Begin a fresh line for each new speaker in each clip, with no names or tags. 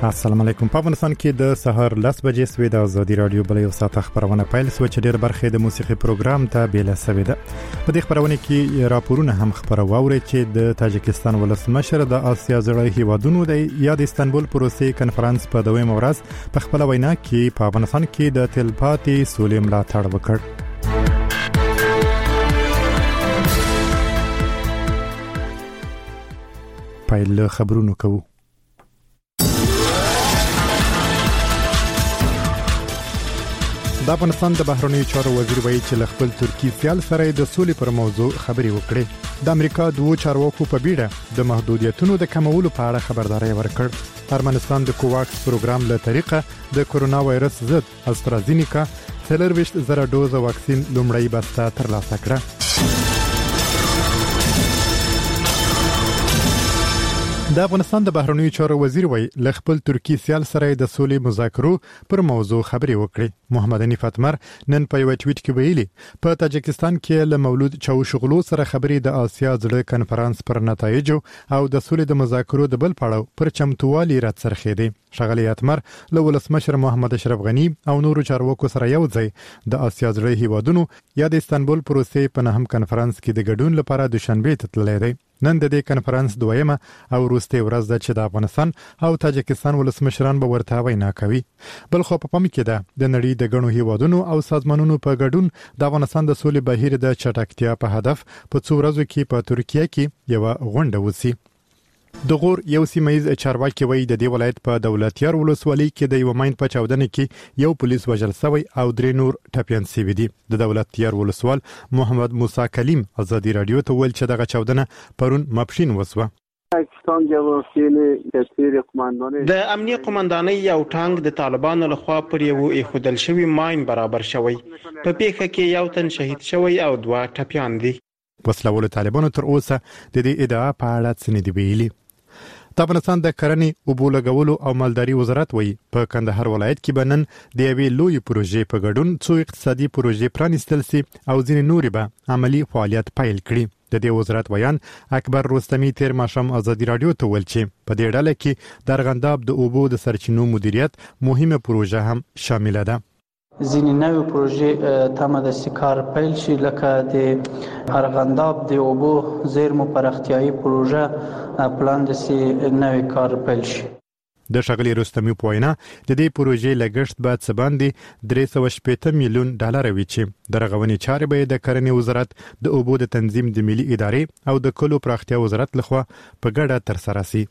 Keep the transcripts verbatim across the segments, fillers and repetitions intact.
السلام علیکم. په افغانستان کې د سهار لس بجې سوي د ازادي رادیو بل یو ساعت خبرونه پیل سو چې ډېر برخه د موسیقي پروګرام ته بیل سوي ده. په دې خبرونه کې راپورونه هم خبرو ووري چې د تاجکستان ولسمشر د آسیا زړه هیوادونو د یا د استانبول پروسې کنفرانس په دویم ورځ په خپل وینا کې په افغانستان کې د تلپاتې سولې ملاتړ وکړ. پیل خبرونه کوو. د افغانستان د بهرنیو چارو وزیر وایي چې له خپل ترکی سیال سره د سولې پر موضوع خبرې وکړي. د امریکا دوه چارواکو په بیړه د محدودیتونو د کمولو په اړه خبرداري ورکړ. ارمنستان د کوواکس پروګرام له طریقه د کورونا وایرس ضد استرازینیکا څلور ویشت زره ډوز واکسین لومړی بسته ترلاسه کړه. د افغانستان د بهرنیو چارو وزیر وایي له خپل ترکی سیال سره د سولې مذاکرو پر موضوع خبرې وکړي. محمد حنیف اتمر نن په یو ټویټ کې ویلي په تاجکستان کې له مولود چاوشغلو سره خبرې د آسیا زړه کنفرانس پر نتایجو او د سولې د مذاکرو د بل پړاو پر چمتووالي راڅرخېدي. ښاغلی اتمر له ولسمشر محمد اشرف غنی او نورو چارواکو سره یو ځای د آسیا زړه هیوادونو یا د استانبول پروسې په نهم کنفرانس کې د ګډون لپاره دوشنبه ته تللی دی. نن د دې کنفرانس دویمه او وروستۍ ورځ ده چې د افغانستان او تاجکستان ولسمشران به ورته وینا کوي. بل خو په پام کې ده د نړۍ د ګڼو هیوادونو او سازمانونو په ګډون د افغانستان د سولې بهیر د چټکتیا په هدف په څو ورځو کې په ترکیه کې یو غونډه وسی. د غور یو سیمایز چارواکي وایي د دې ولایت په دولتیار ولسوالۍ کې د یو ماین په چاودنه کې یو پولیس وژل شوی او درې نور ټپیان شوي دي. د دولتیار ولسوال محمد موسی کلیم ازادي رادیو ته ویل چې دغه چاودنه پرون ماپښین وسوه.
د امنیه قومندانۍ یو ټانک د طالبانو لخوا پر یو ایښودل شوی ماین برابر شوی. په پیښه کې یو تن شهید شوی او دوه ټپیان دي.
وسلوال طالبانو تر اوسه د دې ادعا په اړه څه نه دی ویلي. د افغانستان د کرنې اوبو لګولو او مالداري وزارت وایي په کندهار ولایت کې به نن د یوې لوی پروژې په ګډون څو اقتصادي پروژې پرانیستل سي او ځینې نورې به عملی فعالیت پیل کړي. د دې وزارت ویان اکبر رستمی تیر ماښام ازادي رادیو ته ویل چې په دې ډله کې د ارغنداب د اوبو د سرچینو مدیریت مهمه پروژه هم شامل ده.
ځینې نوې پروژې تمه د سکار پیل شي لکه د ارغنداب د اوبو زیرمو پراختیايي پروژه پلان د سي نوې کار پیل شي.
د ښاغلي رستمی په وینا د دې پروژې لګښت باید څه باندې درې سوه شپېته میلیون ډالر وي چې د رغونې چارې به د کرنې وزارت د اوبو د تنظیم د ملي ادارې او د کلو پراختیا وزارت لخوا په ګډه ترسره شي.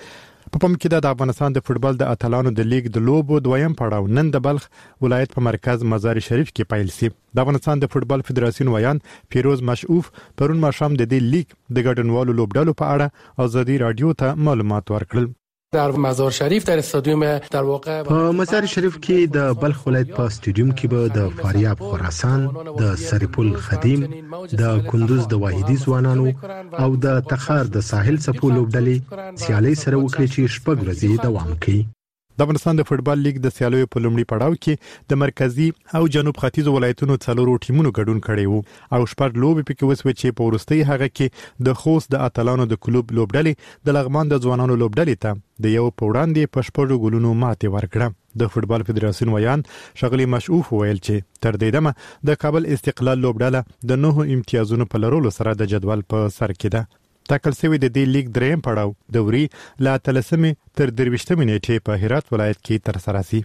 په پام کې د افغانستان د فوتبال د اتلانو د لیګ د لوبو دویم پړاو نن د بلخ ولایت په مرکز مزار شریف کې پیل شي. د افغانستان د فوتبال فدراسیون ویان فیروز مشعوف پرون ماښام د دې لیګ د ګډونوالو لوبډلو په اړه ازادي رادیو ته معلومات ورکړل.
در مزار شریف در استادیوم در واقع
په مزار شریف کې د بلخ ولایت په استادیوم کې به د فاریاب خراسان، د سرپل خدیم، د کندوز د واحدی ځوانانو او د تخار د ساحل څپو لوبډلې سیالي سره وکړي چې شپږ ورځې دوام کوي.
د افغانستان د فوتبال لیګ د سیالیو په لومړي پړاو کې د مرکزی او جنوب ختیځ ولایتونو څلورو ټیمونو ګډون کړی وو او شپږ لوبې پکې وسوي چې په وروستۍ هغه کې د خوست د اتلانو د کلوب لوبډلې د لغمان د ځوانانو لوبډلې ته د یو په وړاندې په شپږو ګولونو ماتې ورکړه. د فوتبال فدراسیون ویان ښاغلي مشعوف ویل چې تر دې دمه د کابل استقلال لوبډله د نهو امتیازونو په لرلو سره د جدول په سر کې ده. ټاکل شوی د دې لیګ دریم پړاو د وري له اتلسمې تر درویشتمې نیټې په هرات ولایت کې ترسره شي.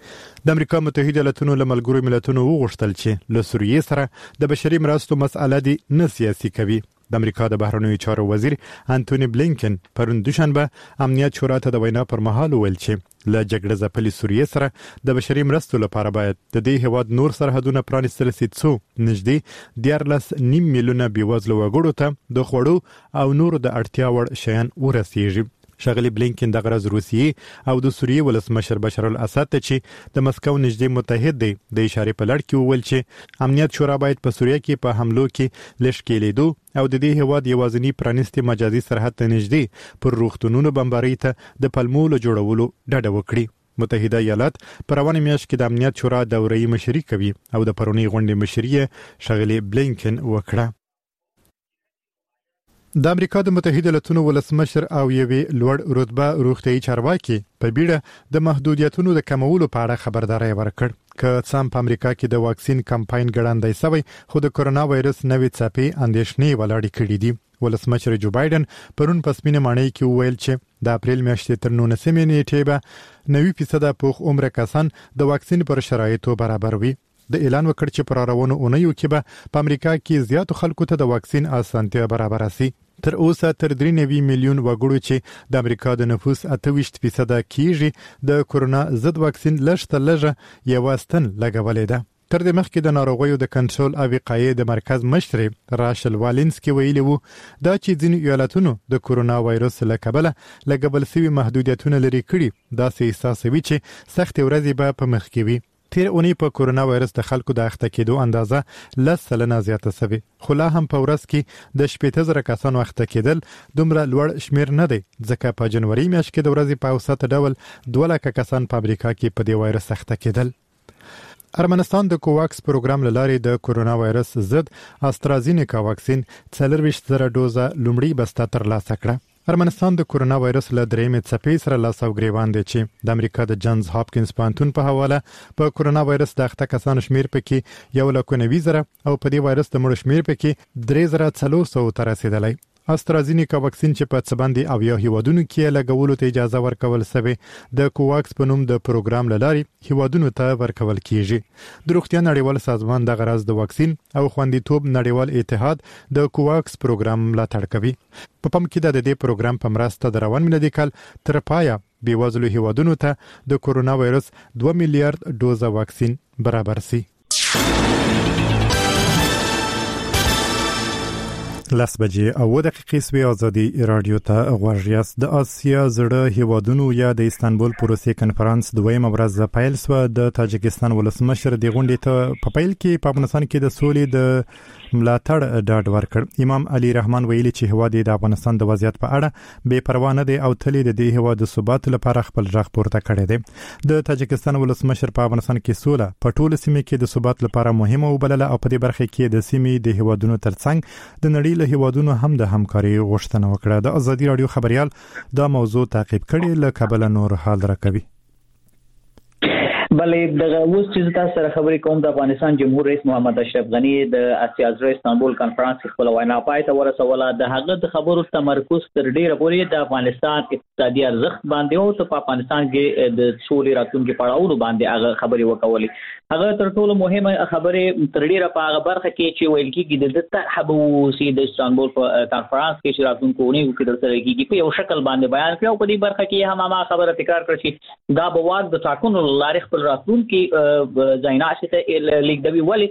د امریکا متحده ایالاتونو له ملګرو ملتونو وغوښتل چې له سوریې سره د بشري مرستو مسأله دي نه سیاسي کوي. د امریکا د بهرنیو چارو وزیر انټونی بلینکن پرون دوشنبه امنیت شورا ته د وینا پر مهال ویل چې له جګړه ځپلې سوریې سره د بشري مرستو لپاره باید د دې هیواد نور سرحدونه پرانیستل شي څو نږدې دیارلس نیم میلیونه بېوزلو وګړو ته د خوړو او نورو د اړتیا وړ شیان ورسیږي. ښاغلي بلینکن د غرض روسیې او د سوریې ولسمشر بشار الاسد ته چې د مسکو نږدې متحد دی د اشارې په لړ کې وویل چې امنیت شورا باید په سوریه کې په حملو کې لشکېلیدو او د دې هواد یوازینی پرانیستي مجازي سرحد ته نږدې پر روغتونونو بمبارۍ ته د پلمو له جوړولو ډډه وکړي. متحده ایالات پر روانه میاشت کې د امنیت شورا دوره‌ای مشري کوي او د پرونی غونډې مشري ښاغلي بلینکن وکړه. د امریکا د متحده ایالاتونو ولسمشر او یوې لوړ رتبه روغتیايي چارواکي په بیړه د محدودیتونو د کمولو په اړه خبرداري ورکړ که څام په امریکا کې د واکسین کمپاین ګړندی شوی خو د کورونا وایرس نوې څپې اندېښنې ولاړې کړې دي. ولسمشر جو بایدن پرون په سپینه ماڼۍ کې وویل چې د اپریل میاشتې تر نولسمې نیټې به نوي فیصد پوخ عمر کسان د واکسین پر شرایطو برابر وي. د اعلان وکړ چې پر روانو اونیو کې به په امریکا کې زیاتو خلکو ته د واکسین اسانتیا برابر شي. تر اوسه تر درې نوي میلیون وګړو چې د امریکا د نفوس اته ویشت فیصد کېږي د کورونا ضد واکسین لږ لږه یو ستن لګولې ده. تر دې مخکې د ناروغیو د کنټرول او وقایې د مرکز مشر راشل والینسکي ویلي وو دا چې ځینې ایالتونو د کورونا وایرس له کبله لګول شوي محدودیتونه لري کړي داسې احساسوي چې سخت ورځې به په مخ کې وي. تیر اونۍ په کورونا وایرس د خلکو د اخته کېدو اندازه لس سلنه زیاته شوې خو لا هم په ورځ کې د شپېته زره کسانو اخته کېدل دومره لوړ شمیر نه دی ځکه په جنوري میاشت کې د ورځې په اوسط ډول دوه لکه کسان په امریکا کې په دې وایرس اخته کېدل. ارمنستان د کوواکس پروګرام لارې د کورونا وایرس ضد استرازینیکا واکسین څلورویشت زره ډوزه لومړی بسته ترلاسه کړه. ارمنستان د کورونا وایرس له درېمې څپې سره لاس او ګریوان دی چې د امریکا د جانز هاپکینز پوهنتون په حواله په کورونا وایرس د اخته کسانو شمیر پکې یو لک نوي زره او په دې وایرس د مړو شمیر پکې درې زره څلور سوه ته رسیدلی. استرازینیکا واکسین چې په څبندې او یا هیوادونو کې لګولو ته اجازه ورکول شوی د کوواکس په نوم د پروګرام لارې هیوادونو ته ورکول کیږي. د روغتیا نړیوال سازمان د غرض د واکسین او خوندیتوب نړیوال اتحاد د کوواکس پروګرام ملاتړ کوي. په پام کې د دې پروګرام په مرسته د روان میلادي کال تر پایه بیوزلو هیوادونو ته د کورونا وایرس دوه میلیارډ ډوزه واکسین برابر شي. لس بجې او دقیقې سوي ازادي رادیو ته غوږ یاست. د آسیا زړه هیوادونو یا د استانبول پروسې کنفرانس دویمه ورځ پیل شو. د تاجکستان ولسمشر د غونډې ته په پیل کې په افغانستان کې د سولې د ملاتړ ډاډ ورکړ. امام علي رحمان ویلي چې هواد د افغانستان د وضعیت په اړه بې پروا نه دی او تل د دې هواد د ثبات لپاره خپل ځخ پورته کړی دی. د تاجکستان ولسمشر په افغانستان کې سوله په ټوله سیمه کې د ثبات لپاره مهمه وبلله او په دې برخه کې د سیمې د هوادونو ترڅنګ د نړۍ له هوادونو هم د همکاري غوښتنه وکړه. د ازادي رادیو خبريال دا موضوع تعقیب کړي له کابل نور حال راکوي.
بلې دغه اوس چې تاسو سره خبرې کوم د افغانستان جمهور رئیس محمد اشرف غنی د اسیا زړه استانبول کانفرنس خپل وینا پای ته ورسوله. د هغه د خبرو تمرکز تر ډیره پورې د افغانستان اقتصادي ارزښت باندې او په افغانستان کې د سولې راتلونکي پړاوونو باندې هغه خبرې وکولې. هغه تر ټولو مهمه خبره تر ډیره په هغه برخه کې چې ویل کېږي د تحبوسي د استانبول په کانفرنس کې چې راتلونکو اونیو کې درته کېږي په یو شکل باندې بیان کړو. په دې برخه کې هم ما خبره تکرار کړ چې دا به واک د ټاکنو لارې خپل راتلونکي ځایناسي ته لیکدوي ولې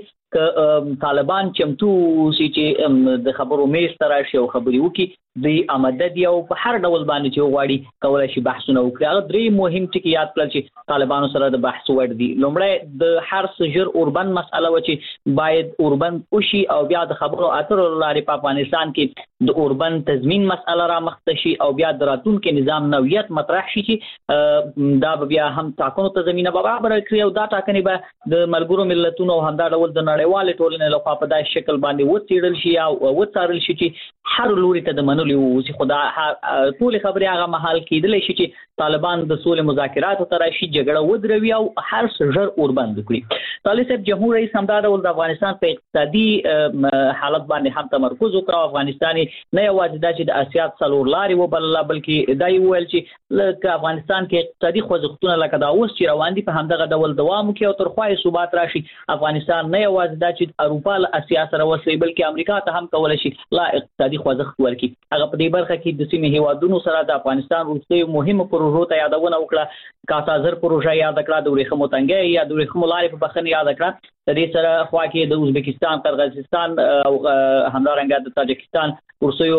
ک طالبان چمتو سي چې د خبرو میز تر شي او خبري وکي د آمده دی او په هر ډول باندې چې وغواړي کولای شي بحثونه وکړي. هغه درې مهم ټکي یاد کړل چې طالبانو سره د بحث وړ دي. لومړی د هر سجر اوربن مسأله و چې باید اوربن وشي او بیا د خبرو اترو لارې په افغانستان کې د اوربن تضمین مسأله را مخته شي او بیا د راتلونکي نظام نوعیت مطرح شي چې دا بیا هم ټاکنو ته زمينه برابر کړي او دا ټاکنې به د ملګرو ملتونو او همدا ډول د نړیوال ټولنې لخوا په داسې شکل باندې وڅېړل شي او وڅارل شي چې هر لوري ته د منلو چې خدا ټول خبرې هغه محل کېدلې شي چې طالبان د سولې مذاکرات ته راشي جګړه ودروي او هر څه ژر اوربند کړي. طالب صاحب جمهور رئیس همدا ډول د افغانستان په اقتصادي حالت باندې هم تمرکز وکړ. افغانستان نه یوازې دا چې د اسیا څلور لارې وبلله بلکې دا یې ویل چې لکه افغانستان کې اقتصادي خوځښتونه لکه دا اوس چې روان دي په همدغه ډول دوام وکړي او تر خوا ثبات راشي. افغانستان نه یوازې دا چې اروپا له اسیا سره وصلي بلکې امریکا ته هم کولای شي لا اقتصادي خوځښت ورکړي. هغه په دې برخه کې د سیمې هیوادونو سره د افغانستان وروستیو مهمه پروژو ته یادونه وکړه. کاسازر پروژه یاد کړه، د ورېښمو تنګۍ یا د ورېښمو لارې په بخښنې یاد کړه. د دې سره خوا کې د ازبکستان، قرغیزستان او همدارنګه د تاجکستان وروستیو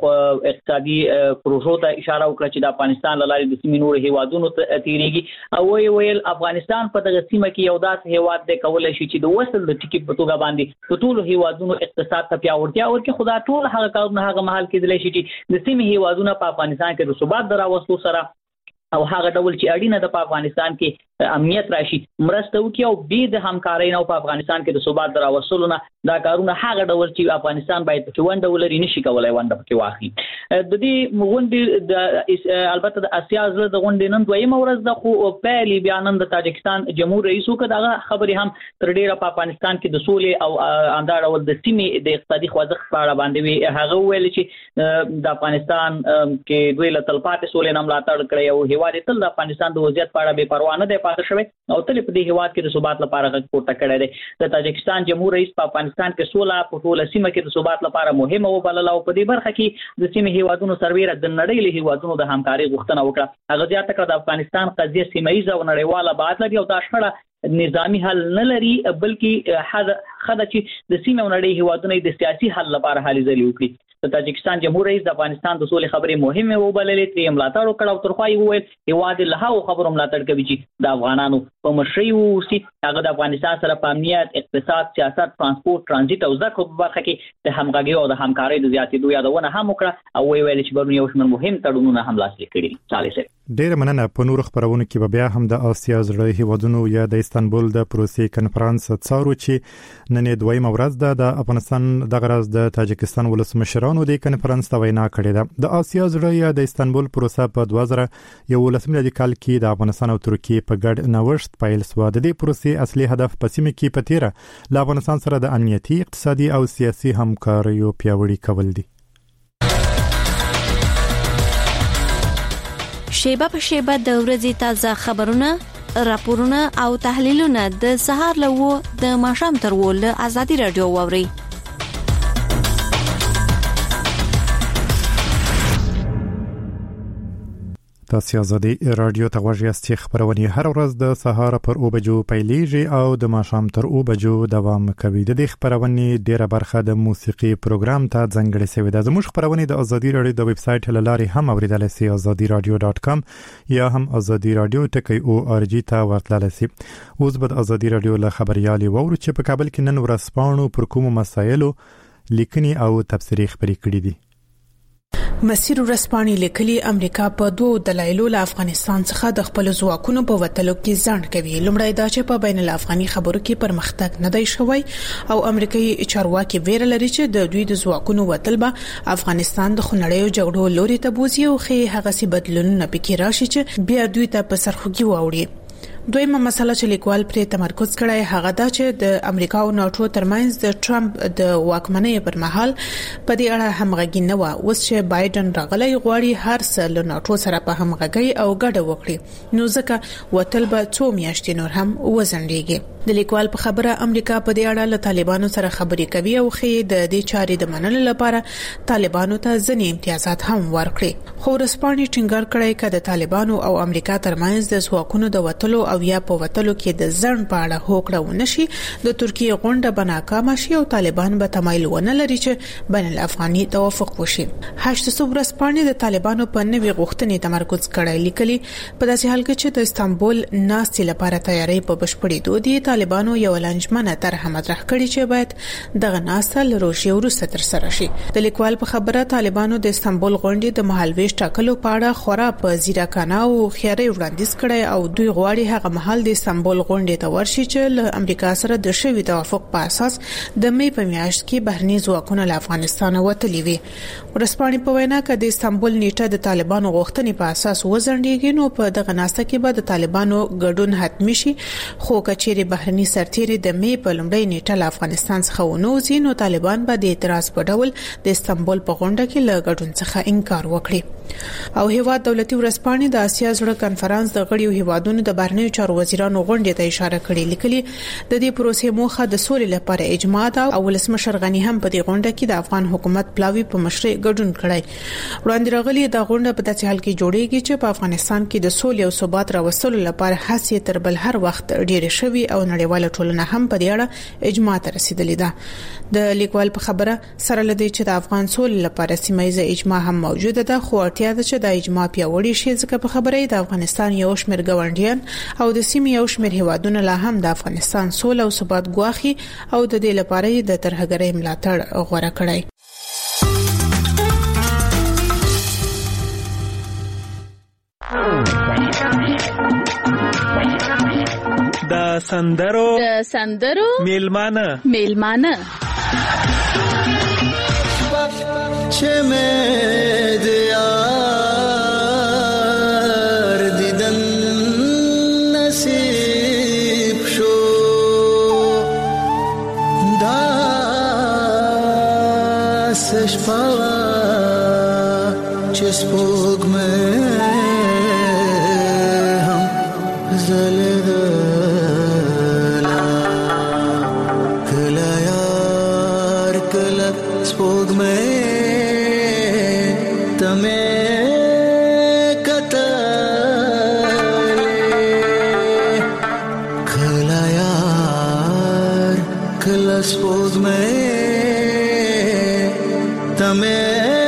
اقتصادي پروژو ته اشاره وکړه چې د افغانستان له لارې د سیمې نور هیوادونو ته تېرېږي. او ویې ویل افغانستان په دغه سیمه کې یو داسې هیواد دی کولی شي چې د وصل د ټکي په توګه باندې د ټولو هیوادونو اقتصاد ته پیاوړتیا ورکړي. خو دا ټول هغه کارونه هغه مهال کېدلی شي چې د سیمې هیوادونه په افغانستان کې د ثبات د راوستلو سره او هغه ډول چې اړینه ده په افغانستان کې امنیت راشي مرسته وکړي او به د همکارۍ نه په افغانستان کې د ثبات دراوصلونه دا کارونه هغه ډول چې افغانستان باید په ونده ولري نشي کولای ونده پکې واخلي. د دې غونډې د البته د اسیا زړه د غونډې نن دویمه ورځ ده خو پیلي بیانن د تاجکستان جمهور رئیس وکړ دا خبرې هم تر ډیره په افغانستان کې د سولې او اندار او د سیمې د اقتصادي خوځښت په اړه باندې وی هغه ویل چې د افغانستان کې دوی له تلپاتې سولې نه ملاتړ کړی او هیواد تل د افغانستان د وضعیت په اړه بې پروا نه دی پاتې شوی او تل په دې هیواد کې د ثبات لپاره غږ پورته کړی دی. د تاجکستان جمهور رئیس په افغانستان کې سوله په ټوله سیمه کې د ثبات لپاره مهمه وبلله او په دې برخه کې د سیمې هیوادونو سربېره د نړۍ له هیوادونو د همکارۍ غوښتنه وکړه. هغه زیاته کړه د افغانستان قضیه سیمه ایزه او نړیواله ابعاد لري او دا شخړه نظامی حل نه لري بلکې خدای چې د سیمه او نړۍ هیوادونو د سیاسي حل لپاره هلې ځلې وکړي. د تاجکستان جمهور رئیس د افغانستان د سولې خبرې مهمه وبللې ترې ملاتړ وکړ او ترخوای وویل هیواد له هغو خبرو ملاتړ کوي چې د افغانانو په مشرۍ ووسي. هغه د افغانستان سره په امنیت، اقتصاد، سیاست، ترانسپورت، ترانزیت او زده کړو په برخه کې د همغږۍ او د همکارۍ د زیاتېدو یادونه هم وکړه او ویل چې پرون یو شمېر مهم تړونونه هم لاسلیک کړي. صالح صاحب
ډیر مننه. په نور خبرونه کې بیا هم د آسیا زړه هیوادونو یا د استانبول د پروسې کنفرانس څارو چې نن دویمه ورځ ده. د افغانستان د غرض د تاجکستان ولسمشرانو د کنفرانس ته وینا کړې ده. د آسیا زړه یا د استانبول پروسه په دوه زره یولسم میلادي کال کې د افغانستان او ترکیه په ګډ نوښت پیل شو. د دې پروسې اصلي هدف په سیمه کې په تیره له افغانستان سره د امنیتي، اقتصادي او سیاسي همکاریو پیاوړي کول دي.
شیبه په شیبه د ورځې تازه خبرونه، راپورونه او تحلیلونه د سهار له و د ماښام تر و له ازادي رادیو واوري. تاسو ازادي رادیو ته غوږ یاست. خبرونه هر ورځ د سهار پر او بجو پیلېږي او د ماښام تر او بجو دوام کوي. د دې خبرونه ډیره برخه د موسیقي پروګرام ته ځانګړې شوې ده. زموږ خبرونه د ازادي رادیو د ویب سټ له لارې هم اوریدلای شئ ازادي رادیو ډاټ کام یا هم ازادي رادیو ټکی او ار جی ته ورتللی شئ. اوس به ازادي رادیو له خبريالي وورو چې په کابل کې نن ورځپاڼو پر کومو مسایلو لیکني او تبصرې خبرې کړې دي.
مسیر ورسپانی لیکلي امریکا په دوه دلایلو له افغانستان څخه د خپل ځواکونو په وټلو کې ځان کوي. لومړی دا چې په بین الافغاني خبرو کې پرمختګ نه دی شوی او امریکایي چارواکي ویره لري چې د دوی د ځواکونو وټل به افغانستان د خنړیو جګړو لوري ته بوزي او خې هغه سي بدلونونه پکې راشي چې بیا دوی ته په سرخوږي واوړي. دویمه مسله چې لیکوال پرې تمرکز کړی هغه دا چې د امریکا او ناتو ترمنځ د ټرمپ د واکمنۍ پر مهال په دې اړه همغږي نه و. اوس چې بایدن راغلی غواړي هر څه له ناتو سره په همغږي او ګډه وکړي نو ځکه وټل به څو میاشتې نور هم وزنډيږي. د لیکوال په خبره امریکا په دې اړه له طالبانو سره خبرې کوي او خې د دې چارې د منلو لپاره طالبانو ته ځینې امتیازات هم ورکړي. خو رسپانې ټینګار کړی چې د طالبانو او امریکا ترمنځ د ځواکونو د وټلو او یا په وټلو کې د ځن په اړه هوکړه ونشي د ترکیه غونډه بناکامه شي او طالبان به تمایل ونه لري چې بین الافغاني توافق وشي. هشت سو ورځپاڼې د طالبانو په نوې غوښتنې تمرکز کړی لیکلي په داسې حال کې چې د استانبول ناستې لپاره تیاری په بشپړې دودي طالبانو یو لنجمنه طرح مطرح کړې چې باید دغه ناسته له روشي وروسته تر سره شي. د لیکوال په خبره طالبانو د استانبول غونډې د مهالويش ټاکلو په اړه خورا په ځیرکانه او خیاري وړاندیز کړی او دوی غواړي هغه مهال د استانبول غونډې ته ورشي چې له امریکا سره د شوی توافق په اساس د مې په میاشت کې بهرني ځواکونه له افغانستان وتلي وي. ورسپانې په وینا کې د استانبول نیټه د طالبانو غوښتنې په اساس وزنډيږي نو په دغه ناسته کې به د طالبانو ګډون حتمی شي. خو کچېری بهرني سرتیري د مې په لومړۍ نیټه له افغانستان څخه ونوځي نو طالبان به د اعتراض په ډول د استانبول په غونډه کې له ګډون څخه انکار وکړي. او هیواد دولتي ورسپانې د آسیا زړه کنفرانس د غړیو هیوادونو د بهرنیو چارو وزیرانو غونډې ته اشاره کړې. لیکلي د دې پروسې موخه د سولې لپاره اجماع ده او ولسمشر غنی هم په دې غونډه کې د افغان حکومت پلاوی په مشرۍ ګډون کړی. وړاندې راغلي د غونډه په داسې حال کې جوړیږي چې په افغانستان کې د سولې او ثبات راوستلو لپاره هڅې تر بل هر وخت ډېرې شوي او نړیواله ټولنه هم په دې اړه اجماع ته رسیدلې ده. د لیکوال په خبره سره لدی چې د افغان سولې لپاره سیمایي اجماع هم موجوده ده خو اړتیا ده چې د اجماع پیاوړی شي ځکه په خبره د افغانستان یو شمېر ګاونډیان او د سیمې یو شمېر هیوادونه لا هم د افغانستان سوله او ثبات ګواخي او د دې لپاره د ترهګرۍ ملاتړ غوړه کړی.
د سندرو
د سندرو
میلمانه
میلمانه
چې مې د یار دیدن نصیب شو دا شپه چې سپوږمۍ هم ځلېدله کله یار کله سپوږمۍ ته مې کتلې کله یار کله سپوږمۍ ته مې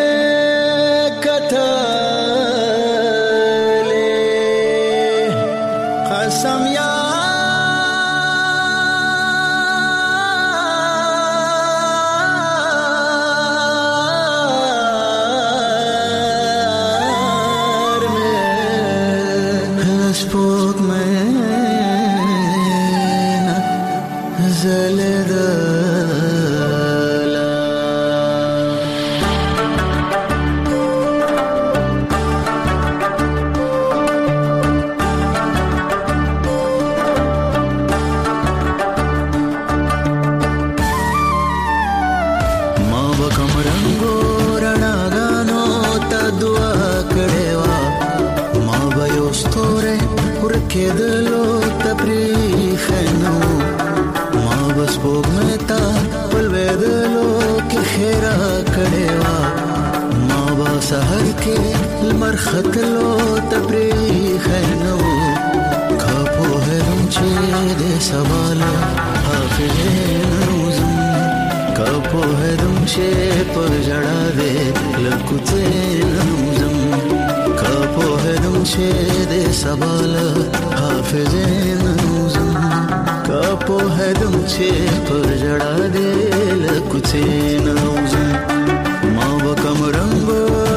خطلو تبریخ نو کپو هرم چې د سوال حافظ نوزم کپو هرم چې په جړا دې لکوته نوزم کپو هرم چې د سوال حافظ نوزم کپو هرم چې په جړا دې لکوته نوزم ما وکم رنگو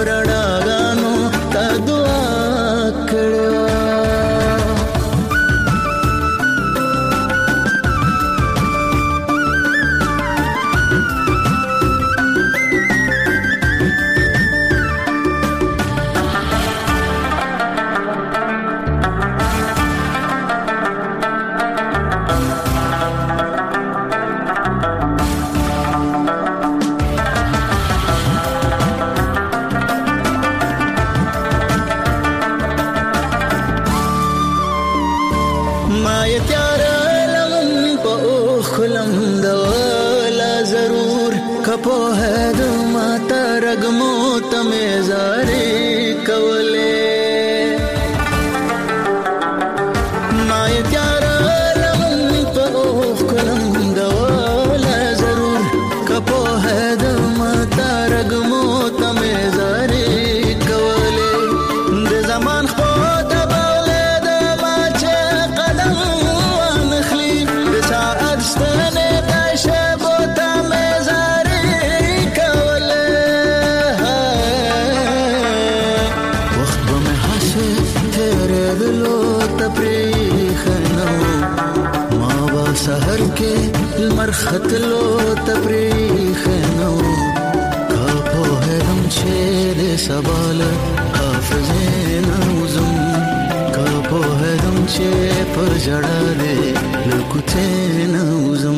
خطلو تبریخ نو کپو هرم چې د سوال حافظ نوزم کپو هرم چې پر جړا دې لکوته نوزم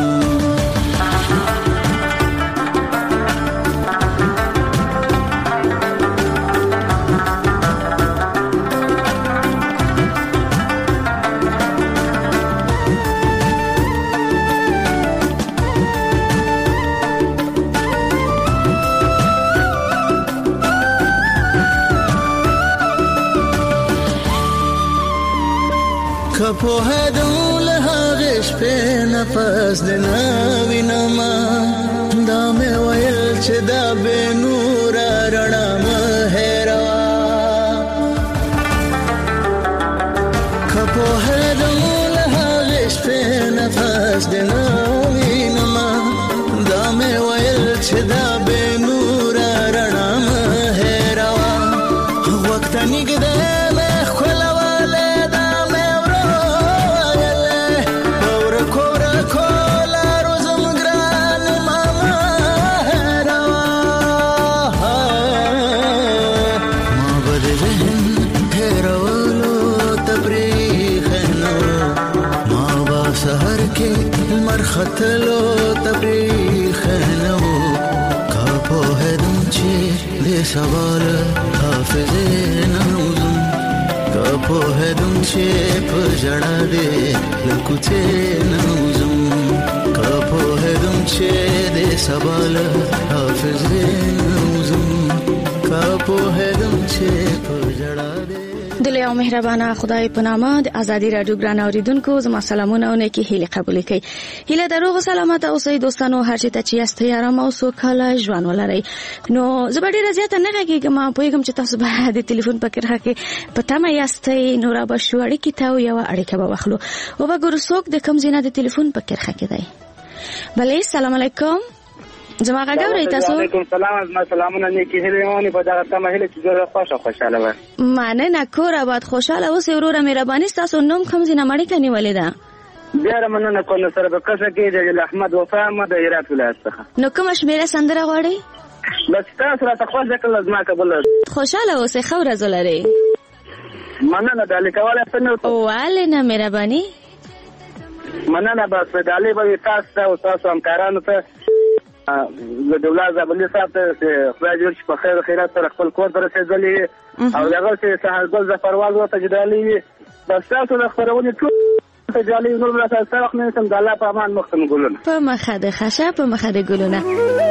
په هدول هغش په نفس د نوینما دا مې ویل چې دا به نور رڼا مهروا په هدول هغش په نفس د نوینما دا مې ویل چې دا به نور رڼا مهروا وخت نګد لو تبریخ نو کا په هدم چې دې سوال حافظ نوزم کا په هدم چې په جړا دې لکوته نوزم کا په هدم چې دې سوال حافظ نوزم کا په هدم چې په جړا دې
دلې او مهربانه خدای په نامه د ازادي رادیو ګران اوریدونکو زما سلامونه او نیکی هیله قبول کړئ. هیله دروغ سلامت اوسئ دوستانو، هر چې ته چې یاست یارم او سوکاله ژوند ولرئ. نو زه ډیره زیاته نه غږیږم، پوهیږم چې تاسو به د ټلیفون په کرښه کې په تمه یاست. نو را به شو اړیکې ته یو اړیکه به واخلو او به ګورو څوک د کوم ځای نه د ټلیفون په کرښه کې دی. بله السلام علیکم، زما غږ اورئ تاسو؟
وعلیکم السلام، زما سلامونه نیکی هیله ونی په دغه تمه هیله چې زه خوشاله خوشاله وم.
مننه، کور آباد خوشاله اوسئ وروره. مهرباني ستاسو نوم کوم ځای نه مړیکه نیولې ده؟
ډیره مننه کوم سره په قصه کې د احمد وفا احمد د هرات ولایت څخه.
نو کومه شمیره سندره غواړئ؟
بس تاسو راته خوښه کړل زما قبول.
خوشاله اوسئ، ښه ورځ ولرئ.
مننه د لیکواله څنګه
والله نه مهرباني.
مننه بس د علي به تاسو او تاسو همکارانو ته د دولت زابلي صاحب ته خدای دې چې په خیر خیرات سره خپل کور ته رسېدلې او هغه چې سهارګل ظفرواز ورته جدالي بس تاسو د خبرونې ټول ته جالي نور راځه سره خو نه سم د الله په امان مخته ګلونه
په مخه د خشه په مخه د ګلونه.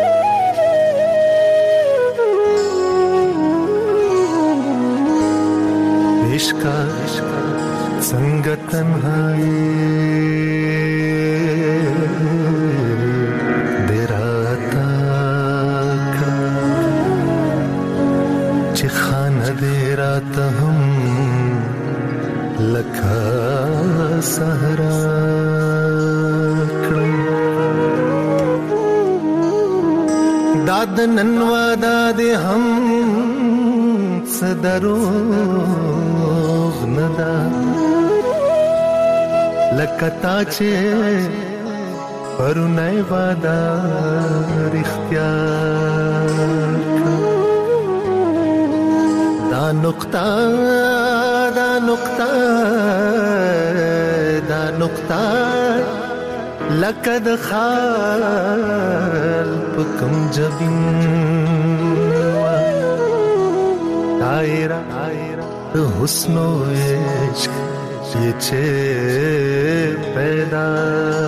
عشق څنګه تنهایی ته هم لکه صحرا کړم داد ننوا داد هم صدروغ ندا لکه تا چې پرونی وادا رښتیا دا نقطه دا نقطه دا نقطه لکه د خال په کوم جبین دایره د حسن و عشق چې پیدا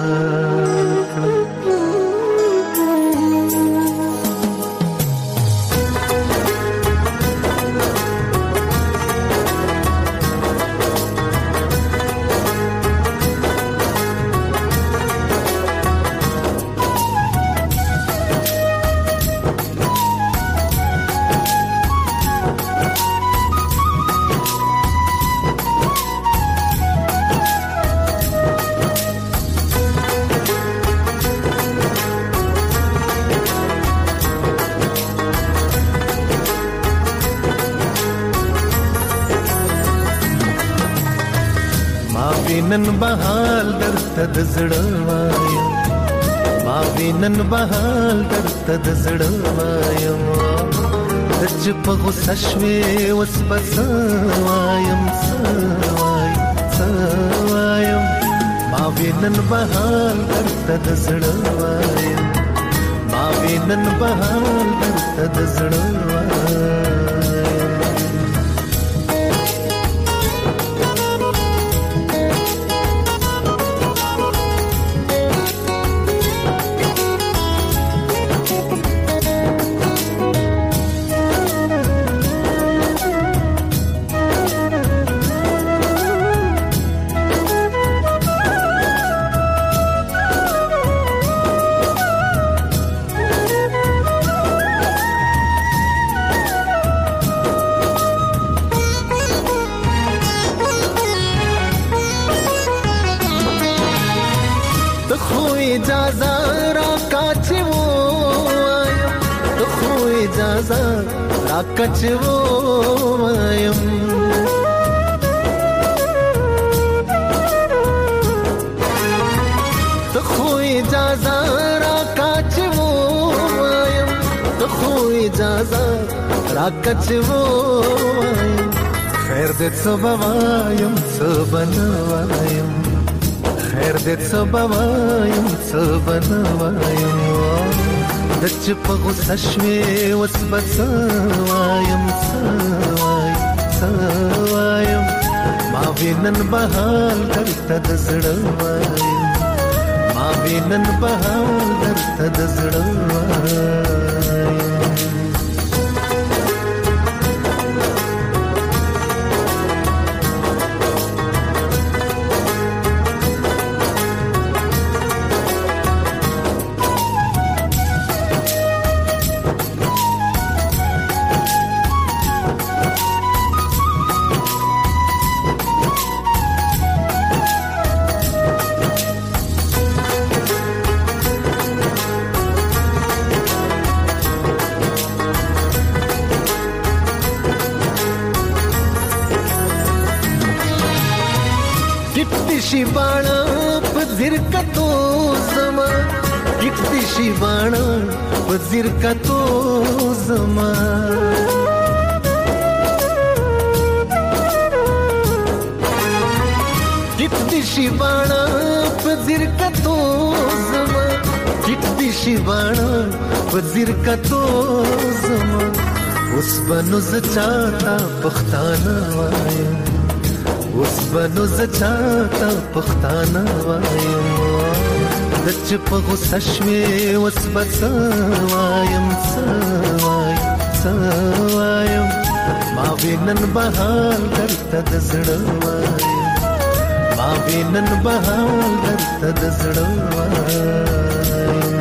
نن بهال درته د زړه وایم ما وینن بهال درته د زړه وایم چې په غوسه شوې اوس به څه وایم څه وایم څه وایم ما وینن بهال درته د زړه وایم ما وینن بهال درته د زړه وایم کچو وایم ته خو اجازه را کچو وایم ته خو اجازه را کچو وایم خیر دې څه وایم څه بنوایم خیر دې څه بوایم څه بنوایم دچ په غوسه شوې وس بس وایم څه وایم څه وایم ما وینن بهال درته د زړه وایم ما وینن بهال درته د زړه وایم
शिवाणा पजिर का तो जमा कितनी शिवाणा पजिर का तो जमा कितनी शिवाणा पजिर का तो जमा कितनी शिवाणा पजिर का तो जमा उस बनुज चाहता पख्ताना वाया उस बनु زچاته پښتانه وایم دچ په غوسه شوې وس بس وایم څه وایم څه وایم ما وینن بهال درته د زړه وایم ما وینن بهال درته د زړه وایم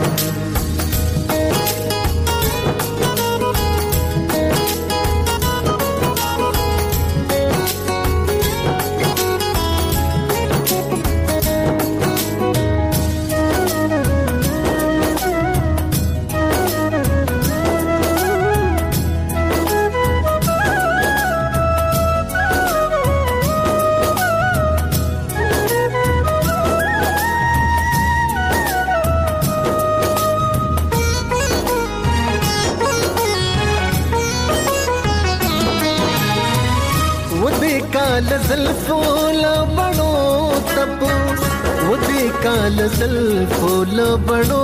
زلفو لبڑو تپوس ودی کال زلفو لبڑو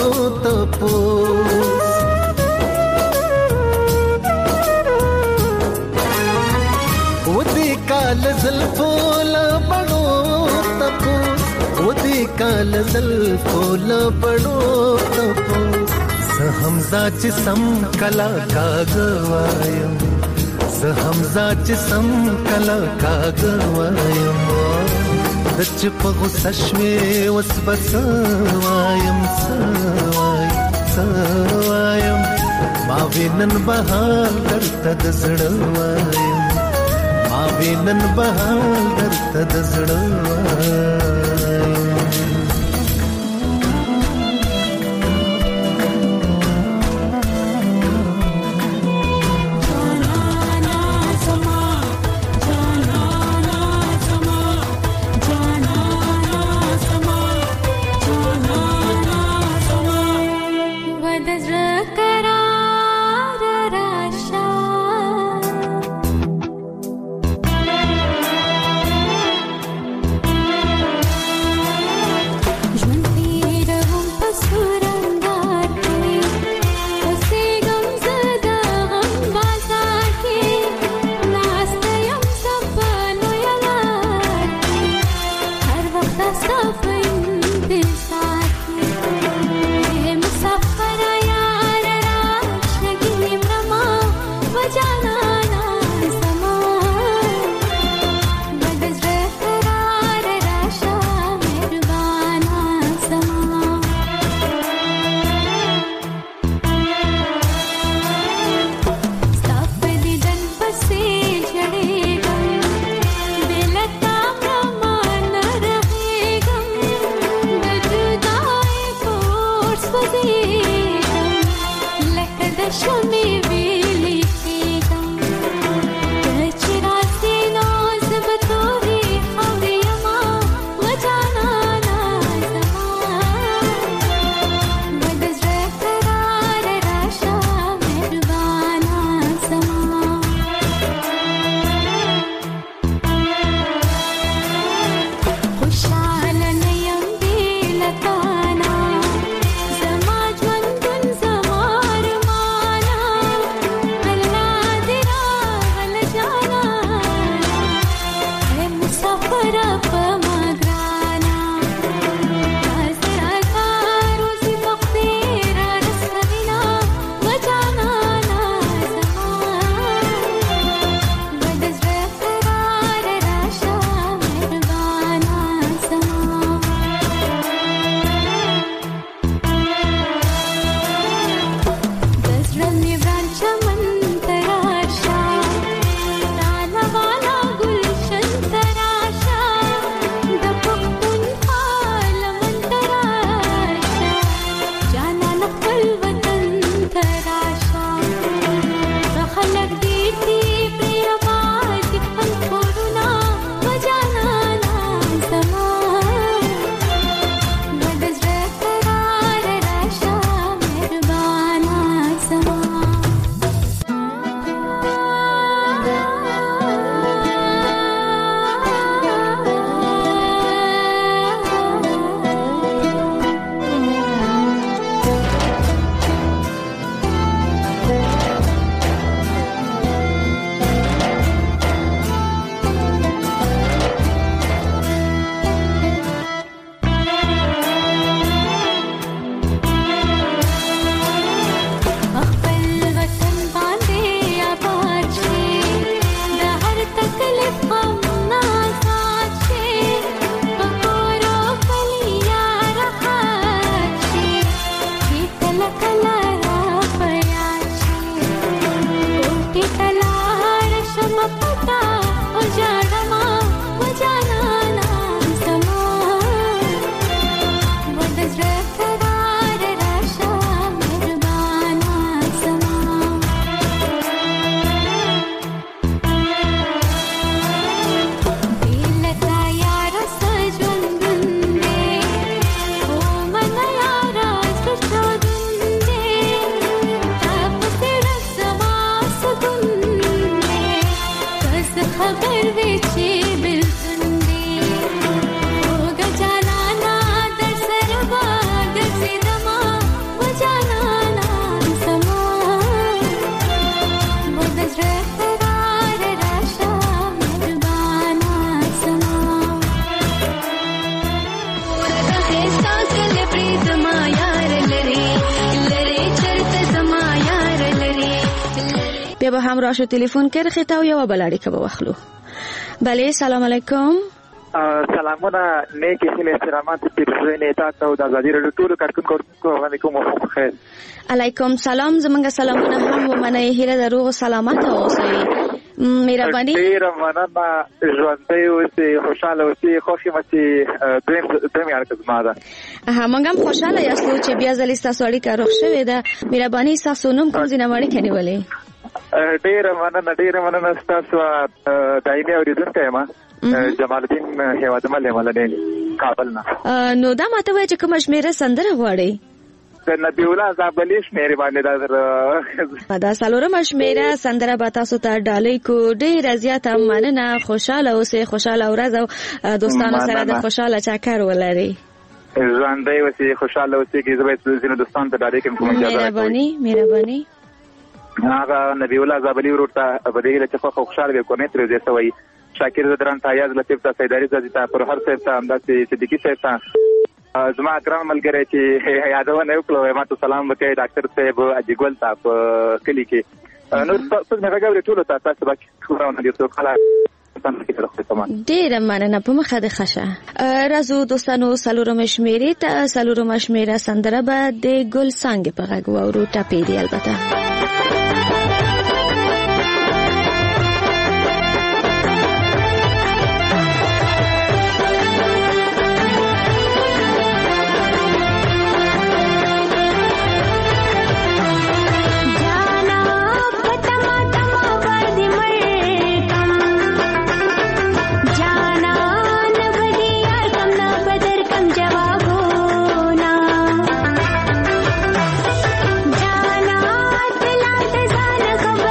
تپوس ودی کال زلفو لبڑو تپوس ودی کال زلفو لبڑو تپوس سہمزا چسم کلا کا گوایم حمزه چې سم کلا کاغ وایم دچ په غوسه شوې وس بس وایم څه وایم څه وایم ما وینن بهال درته د زړه وایم ما وینن بهال درته د زړه وایم
खुशहाल नया
بیا به هم راشه تلیفون کې رخته او یو بل اړیکه به واخلو. بله سلام علیکم.
سلامونه نیکی هیله استرامات پیرزوی نیتا ته د ازادي رادیو ټول کارکونکو علیکم او خیر.
علیکم سلام زمونږ سلامونه هم ومنه هیله دروغ سلامت اوسئ. مهرباني
ډیر مننه ژوندۍ اوسئ خوشاله اوسئ خوشي مچي دویم دویم یار کزما ده.
ها مونږ هم خوشاله یاستو چې بیا ځلې تاسو اړیکه روغ شوې ده. مهرباني تاسو نوم کوم ځای نه وړي کني ولې؟
ډیر مننه ډیر مننه تاسو دایمي اوریدونکو ما جمال الدین هیواد مله مله کابل نه.
نو دا ماته وای چې کوم شمیره سندره غواړي؟
نبی الله زابلی شمیره باندې دا
دا سالورم شمیره سندره به تاسو ته ډالۍ کو. ډیر زیاته مننه خوشاله اوسئ خوشاله ورځ او دوستانو سره د خوشاله چکر ولري.
ژوندۍ اوسئ خوشاله اوسئ چې زه زینو دوستان ته ډالۍ کوم.
مهرباني مهرباني.
هغه نبی الله زابلی ورته په دې چې خو خوشاله وکړي تر دې سوي شاکر زدران تایاز لطیف تا سیداری زدی تا پر هر صاحب تا همداسې صدیقی صاحب تا زما اکرام ملګری چې یادونه وکړو ما ته سلام وکړي ډاکټر صاحب اجګل تا په کلی کې نو څه نه راغلی ټول تا تاسو باندې خبرونه دي څو کله
ډیر مننه په مخه د خشه رازو دوستانو سلورم شمیرې ته سلورم شمیره سندره به د ګل څنګه په غږ وورو ټاپې دی البته.
जाना दिला दे जान कब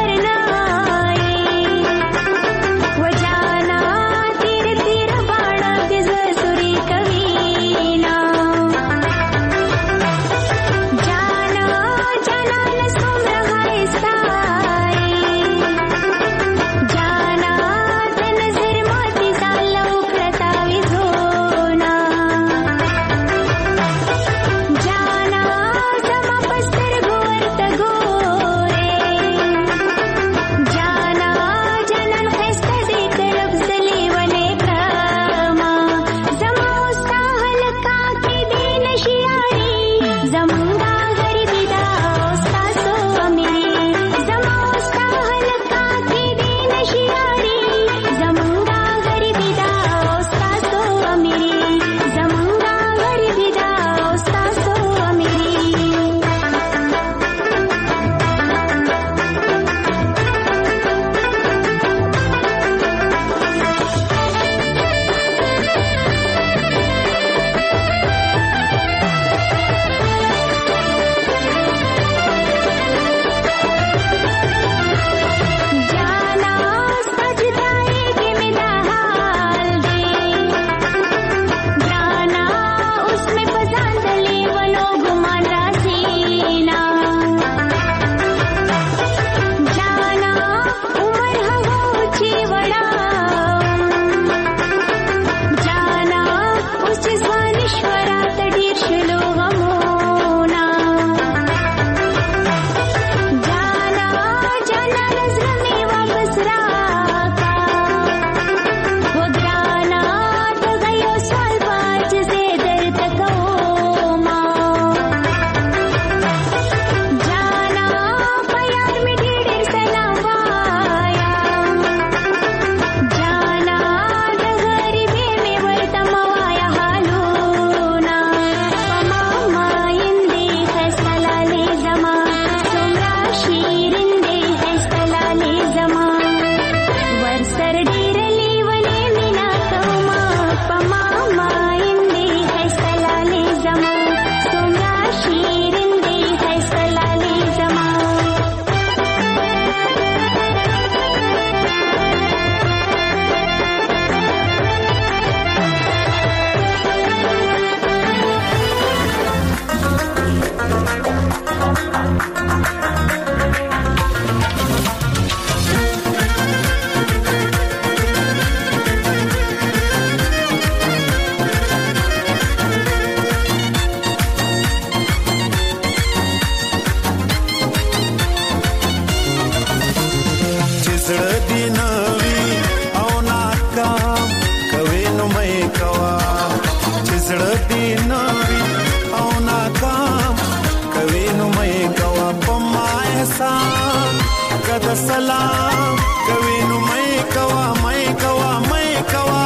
کده سلام کوي نو مې کوا مې کوا مې کوا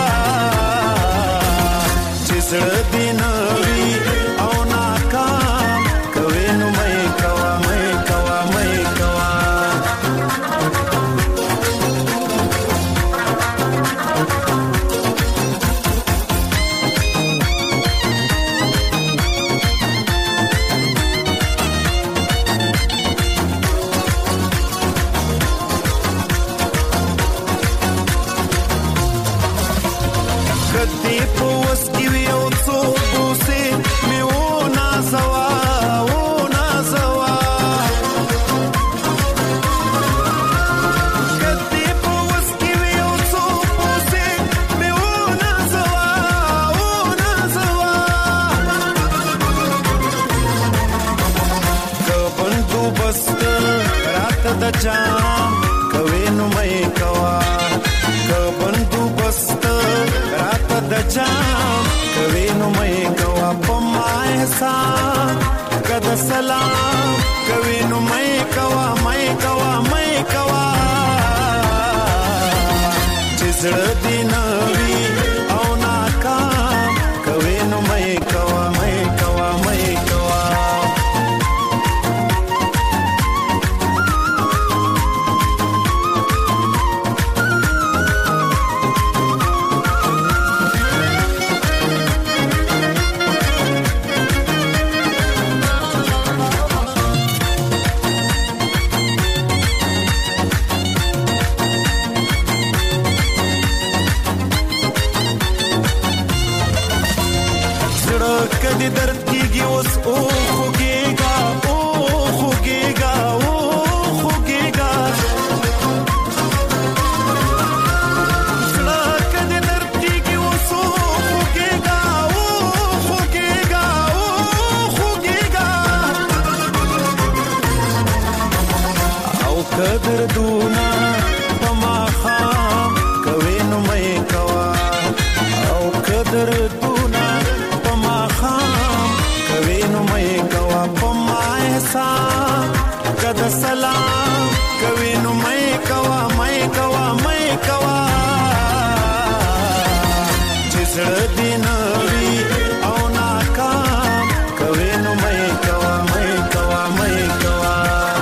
چې زړه دې نوي او ناکام کوي نو مې کوا مې کوا مې کوا د جام کوي نو مې کوا کبندو بست رات د جام کوي نو مې کوا په ما احسان کده سلام کوي نو مې کوا مې کوا مې کوا چې زړه دې نوي او ناکام کوي نو مې کوا مې کوا مې کوا کدی درد کیږي اوس او خوګيګا او خوګيګا او خوګيګا زړه کدی درد کیږي اوس او خوګيګا او خوګيګا او خوګيګا او قدر دونا پما خام کوي نو مې کوا او قدر دونا کوي نو مې کوا په ما احسان کده سلام کوي نو مې کوا مې کوا مې کوا چې زړه دې نوي او ناکام کوي نو مې کوا مې کوا مې کوا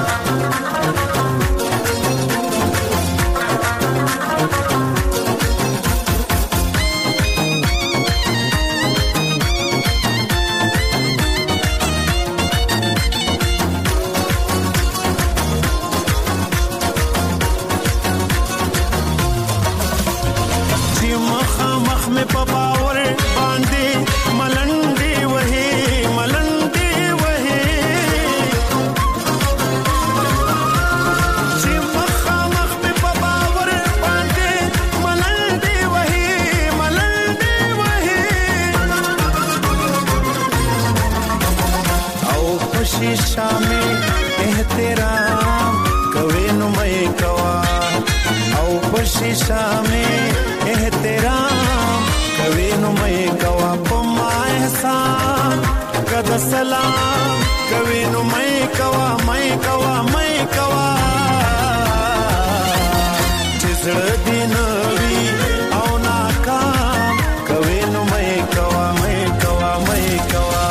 په باور باندې ملنډي وهي ملنډي وهي چې مخامخ په باور باندې ملنډي وهي ملنډي وهي او خوشي شامه احترام کوي نو مې کوا او خوشي شامه احترام کوي نو مې کوا په ما احسان کده سلام کوي نو مې کوا مې کوا مې کوا چې زړه دې نوي او ناکام کوي نو مې کوا مې کوا مې کوا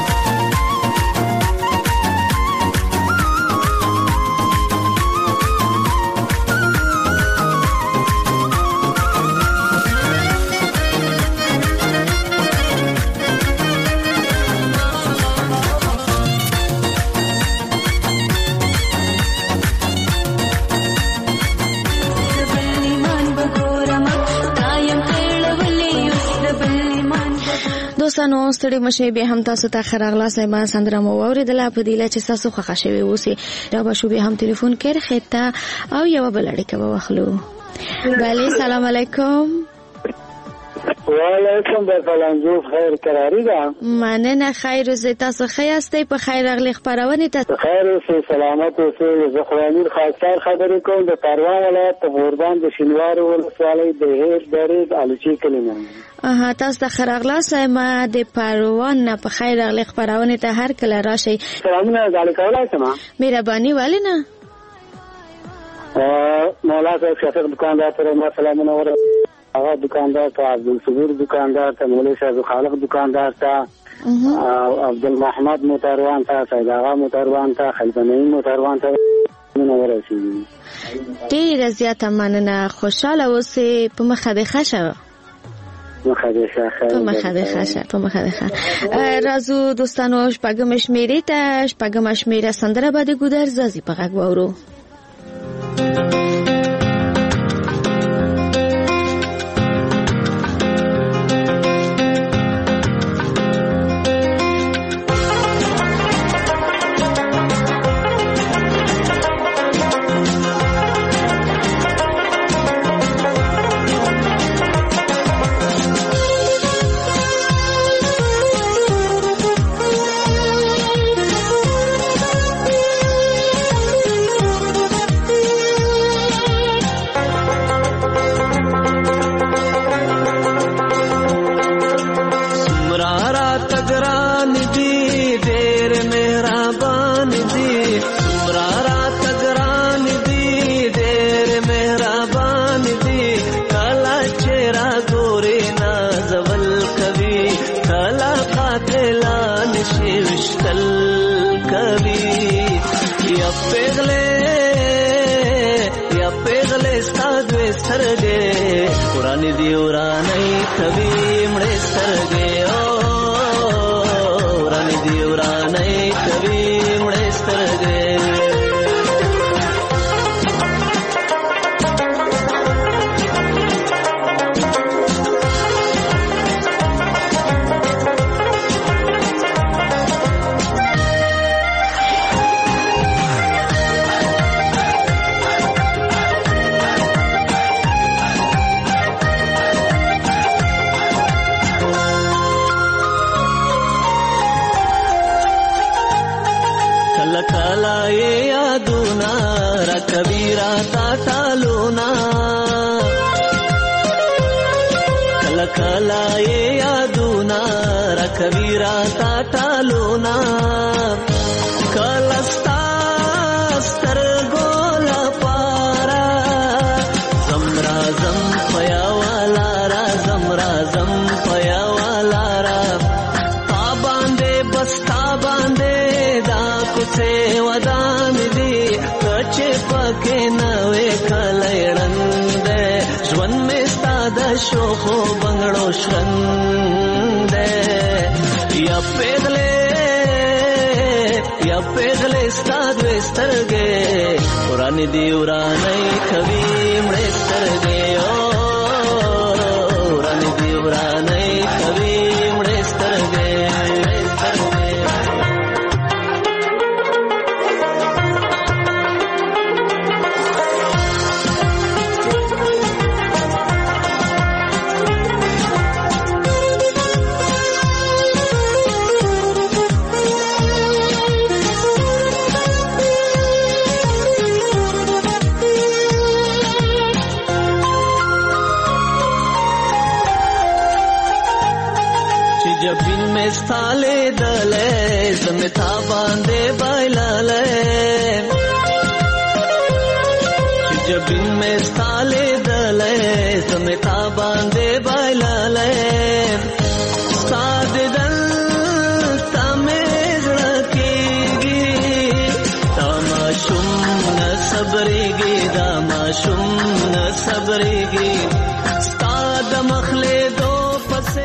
دوستانو ستړي مشه به هم تاسو ته خراغلا سیمه سندره مو اوریدله په دیله چې تاسو خوښ شوي اوسئ دا به شو به هم ټلیفون کړئ خته او یو بل اړیکه به واخلو. بله سلام علیکم.
وعلیکم السلام. جو خیر قراری ده.
مننه خیر زه تاسو خیاستئ په خیر اغلی خبرونه ته
خیر اوسئ سلامت اوسئ. زه خوانیر خاصار خبرې کوم د پروان ولایت په غوربان د شینوار ولسوالۍ د هیر درې الوچی کلمه.
اها تاسو د خراغلا سیمه د پروان نه په خیر اغلی خبرونه ته هر کله راشئ.
سلامونه علیکم. سلام.
مهرباني ولنه
مولا صاحب شفیق دکاندار ته ما سلامونه ور هغه دکاندار ته عبدالصبور دکاندار ته مولوی شاه خالق دکاندار ته عبدالمحمد موټروان ته سید آغا موټروان ته خلبنی موټروان ته منور شي.
ډېره زیاته مننه. خوشاله اوسئ. په مخه دې ښه شه.
مخه دې ښه
په مخه دې ښه شه. په مخه دې ښه. راځو دوستانو شپږمه شمېرې ته. شپږمه شمېره سندره به د ګودر زازي په غږ واورو.
شوخو بنگړو شرند یا پیغله یا پیغله ستاد وسترګې قران دی ورانه کوي مړ سترګې او قران دی ورانه کوي مړ سترګې ستاله دله زمتا باندې بایلاله جبین میں ستاله دله زمتا باندې بایلاله ساد دل تمز رکیږي تماشم ن صبرېږي دماشم ن صبرېږي ستاد مخله دو پسه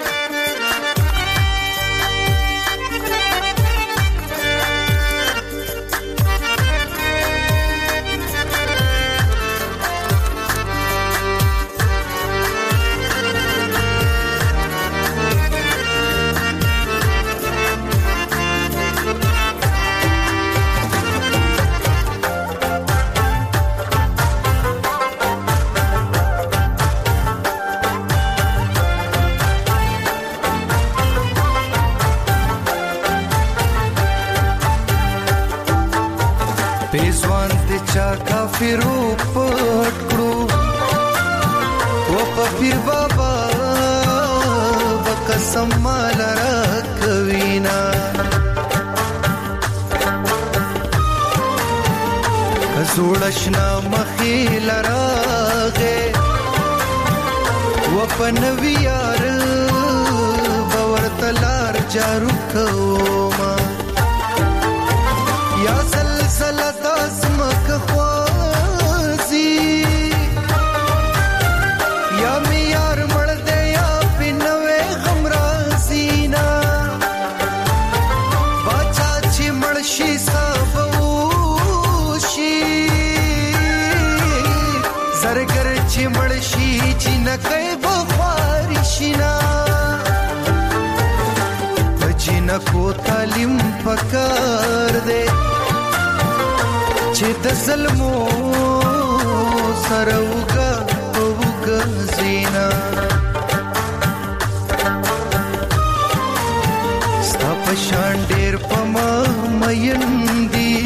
کافرو پټ کړو و په پیر بابا بقسم مال را کوینا سوړشنا مخې لراغه و پنوی یار باور تلار جارو کوما یا سلسله داسمک خوازی یا می یار مړ دې یا پنوې غمرازینا باچا چې مړ شي سابوشي زرګر چې مړ شي چې نکي بخوارشینا بچینا کو تعلیم پکار دے چې د ظلمو سره وګا وګا زینا ستا پشان ډېر پما مېندي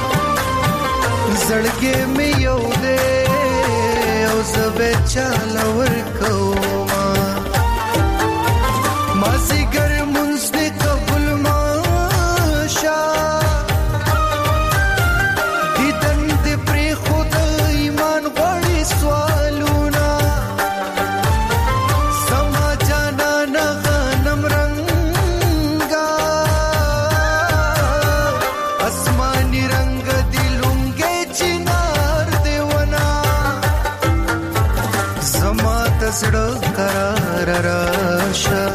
زړګې مې یو دې او زبې چالور کوما ماسي ګر منځ دې قبول ماشا دیدن دې پر خود ایمان غوړي سوالونا سما جانا نه غنم رنگا اسماني رنگ دلونګې چنار دیونا سما تسړه قرار راشه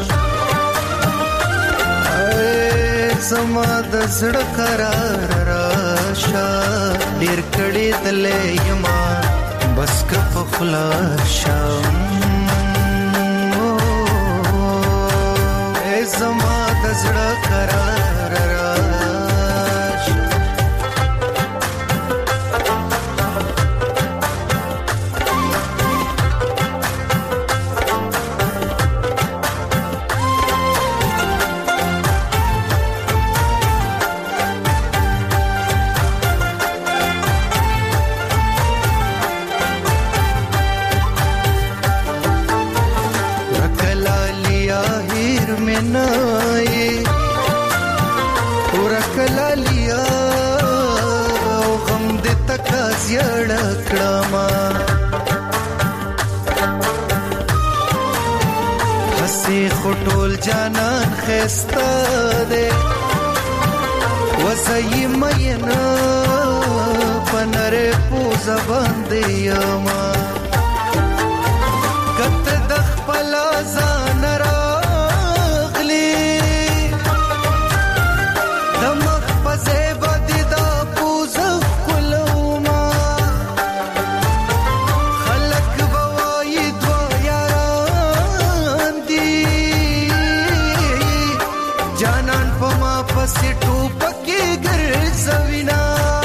سما د زړه قرار راشه ډېر کړي دلې یما بس کف خلاصم اے سما د زړه قرار راشه خټول جانان خستا دے وسای مینا پنر پوز باندې یما کت د خپل ځان راغلی دمخ پسې بدی دا پوز کولوما خلق بوای دو یاران دی جانان پما پسې ټوپکې ګرځوینا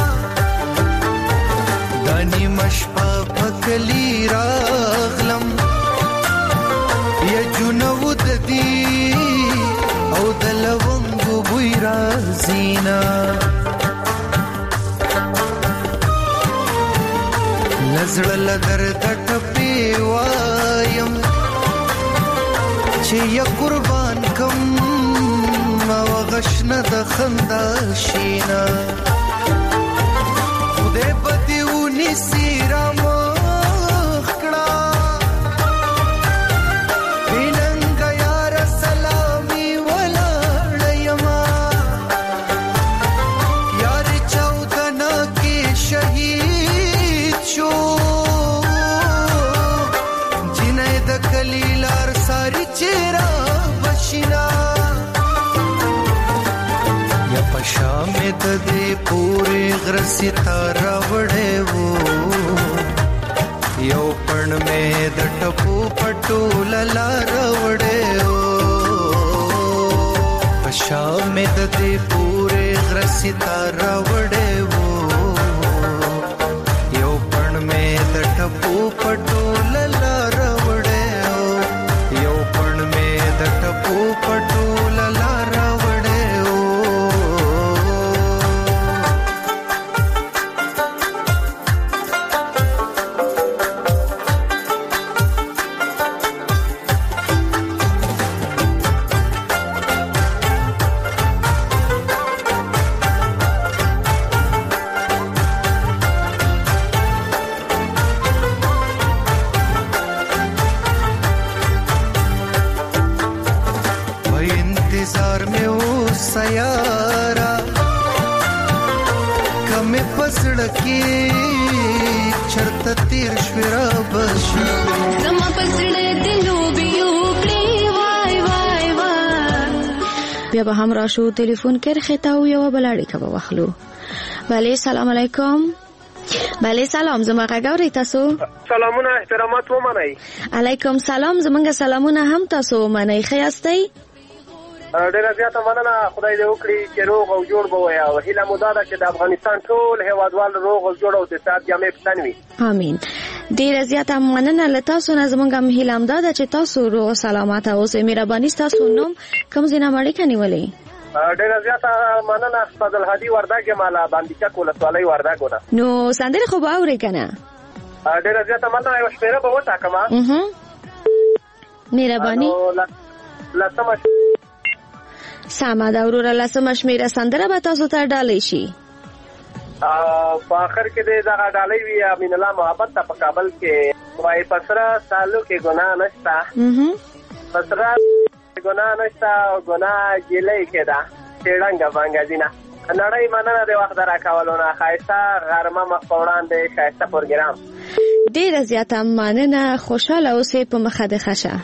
دانی مشپا پکلی راغلم یا جنو ددی او دلونگو بوی رازینا لزړل درد ټپی وایم چې یا قربان کم او غشنه د خندا شینا خدای پدیونی سیرا مخکړه ویننګ یار سلامي ولاړیما یار چودنا کې شهید شو جنې د کلیلار ساری چیرې بشینا شامد دې پورې غرسي تارا وړې وو یو پړ مې د ټپو پټو لار وړې وو شامد دې پورې غرسي تارا وړې وو یو پړ مې د ټپو پټو لار وړې وو یو پړ مې د ټپو پټو لار مې پسړکی چرته تیر شورا بشو
زما پسړې دلو بیو کړی وای وای وای
بیا به هم راشو ټلیفون کرخه تا او یو بلاړی کبه واخلو. بله سلام علیکم. بله سلام زما غاوري تاسو.
سلامونه احترامات و منئ.
علیکم سلام زمونږ سلامونه هم تاسو منئ. خیاستئ؟
ډیره زیاته مننه. خدای دې وکړي چې روغ او جوړ به وي او هیله مو دا ده چې د افغانستان ټول هیوادوال روغ او جوړ او د صحت جامې په تن وي.
امين. ډیره زیاته مننه له تاسو نه. زمونږ هم هیله هم دا ده چې تاسو روغ او سلامت اوسئ. مهرباني تاسو نوم کوم ځای نه مړی کنيولې؟
ډیره زیاته مننه. فضل هادي وردګ مالا باندې چک ولسوالۍ وردګونه.
نو سندره خو باورې کنه.
ډیره زیاته مننه. یو شپه به وټاکم.
اها مهرباني.
لسمه
ساما دا وروره لسمه شمیره سندره به تاسو ته ډالۍ شي.
په اخر کې دغه ډالۍ وی امین الله محبت ته په کابل کې وای پسرا سالو کې ګناه نشتا.
اها
پسرا ګناه نشتا او ګناه جلې کې دا چېړنګ باندې دینا نړۍ مننه د وخت راکولونه خایسته غرمه مخوړان د خایسته پروګرام.
ډیره زیاته مننه. خوشاله اوسئ په مخه د خشه.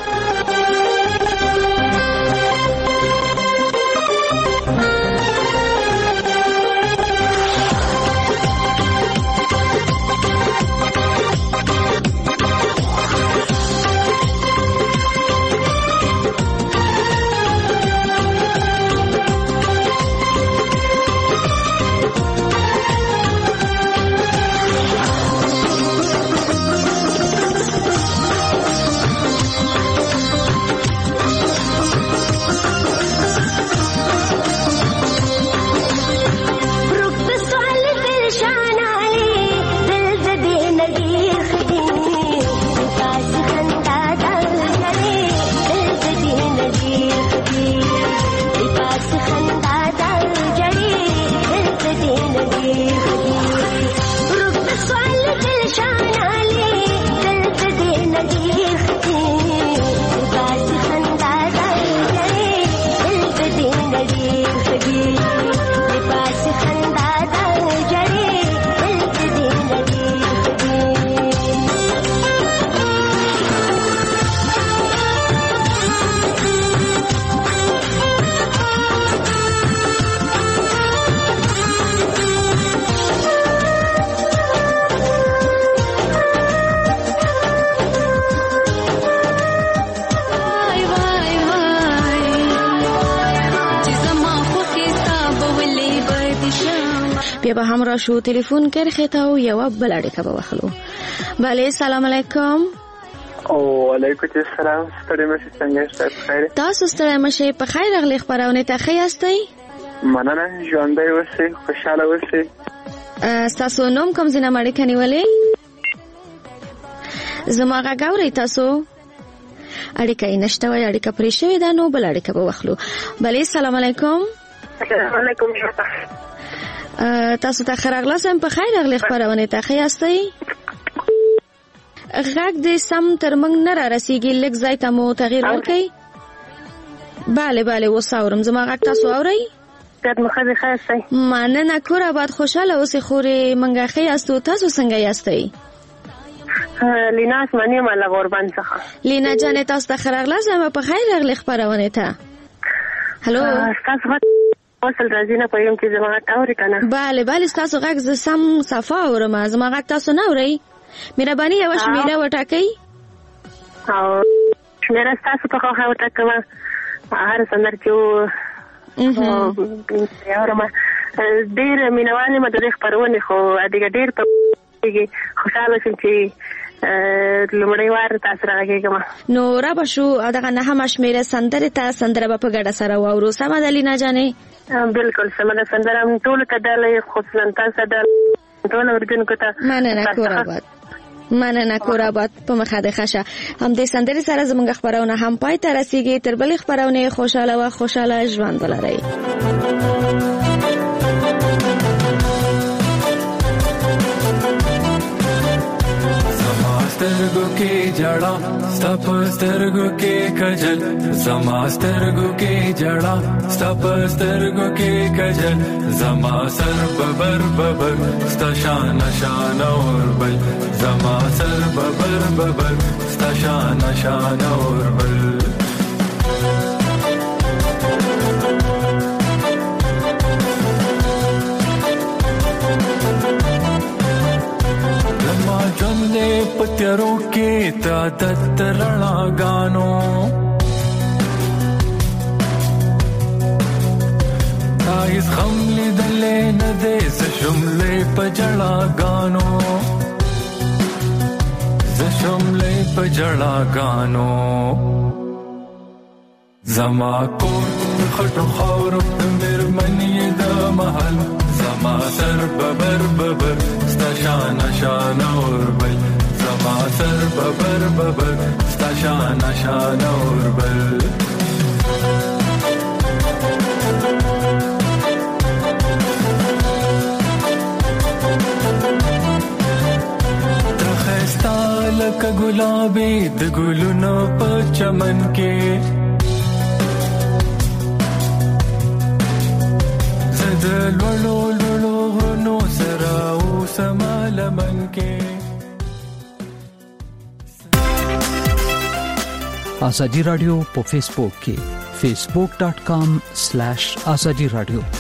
بیا به هم را شو ټلیفون کرخه تا او یو بل اړیکه به واخلو. بله سلام علیکم.
او علیکم السلام. ستړي مشه څنګه تاسو خیر؟
تاسو ستړي مشه په خیر راغلی خبرونه ته ښه یاستئ؟
مننه. ژوندۍ اوسئ. خوشاله اوسئ.
تاسو نوم کوم ځای نه مړی کنيولې؟ زما غاوري تاسو اړیکه نشته وای اړیکه پرې شوې ده نو بل اړیکه به واخلو. بله سلام علیکم.
علیکم
تاسو ته خراغلاسم په خیر راغلی خبرونه ته ښه یاستئ؟ غږ دې سم تر موږ نه را رسیږي. لږ ځای ته مو تغییر ورکړئ. بله بله اوس اورم. زما غږ تاسو اورئ؟ مننه. کور آباد خوشاله اوسئ خورې منګه ښه یاستو. تاسو څنګه یاستئ؟
لینا اسماني مالا غوربند څخه.
لینا جانې تاسو ته خراغلاسم په خیر راغلی خبرونه ته. هلو
تاسو وصل راځي نه پېم چې زما غږ اوري کنه؟
بله بله ستاسو غږ ز سم صفا اورم. زما غږ تاسو نه اورئ؟ مهرباني یو شمیره وټاکئ.
او شمیره تاسو په خوا وټاکم. هر سندر چې اورم ډېر مینوالې مې د خبرونه خو ادګه ډېر په خوشاله شم چې لمړی وار تاسو راغېږم.
نو را به شو دغه نه هم شمیره سندره ته سندره به په ګډه سره واورو. سمه ده لینا جانې؟
بالکل سمه ده. سندره ټول ته ډالۍ خصوصا تاسو ته ټول ورګونکو ته
مننه. کور آباد. مننه. کور آباد په مخه د خشه. هم دې سندرې سره زموږ خبرونه هم پای ته رسیږي. تر بلې خبرونه خوشاله و خوشاله ژوند ولرئ.
سترګو کې जड़ा स्तप स्तरगु के कजल जमा स्तरगु के जड़ा स्तप स्तरगु के कजल जमा सर बबर बबर स्तशान शान और बल जमा सर बबर बबर स्तशान शान और बल जंदे पत्थरों के तादत रणा गानो ताइस खमली दले न दे जुमले पजड़ा गानो जुमले पजड़ा गानो जमा को खटो खौर मेर मनी द महल जमा सर बबर बबर स्तशान शान और बल जमा सर बबर बबर स्तशान शान और बल त्रखस्ता लक गुलाबी द गुलुनो प चमन के लड़ो लड़ो नो सराओ समाल मन के।
Azadi radio په فیسبوک کې facebook dot com slash azadi radio